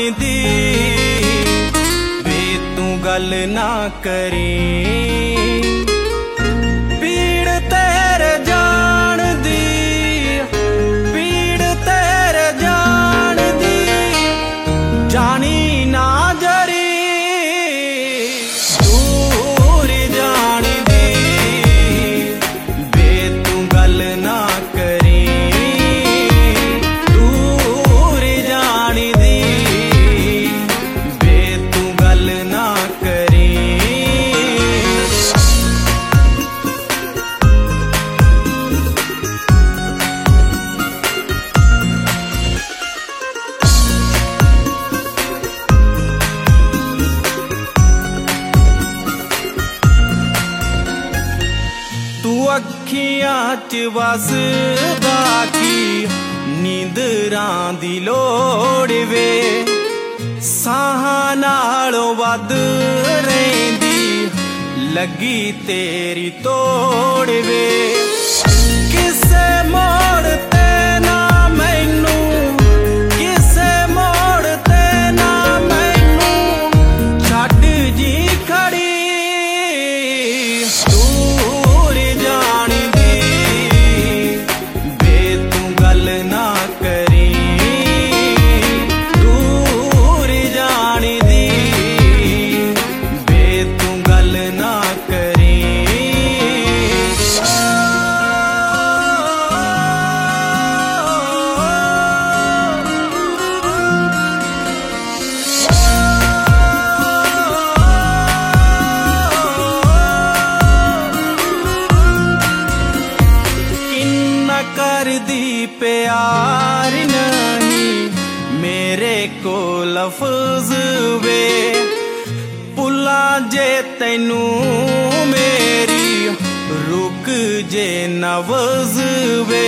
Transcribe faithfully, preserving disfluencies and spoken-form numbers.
जानिदी वे तू गल ना करी पीड़ तेरे जान दी पीड़ तेरे जान दी जानी ना जरी दूर जानी दी वे तू गल ना करी दूर जानी दी वे तू गल ना करी तू अखियां च वसदा की नींदरां दी लोड़ वे साहां नालों वध रहिंदी लगी तेरी तोड़ वे किसे मोड़ ते ना मैनू किसे मोड़ ते ना मैनू छड्ड जी खड़ी दूर जानी दी वे तू गल ना करी दूर जानी दी वे तू गल ना करी किन्ना कर दी प्यार नहीं मेरे को लफ्ज वे भुला जे तैनू मेरी रुक जे नवज वे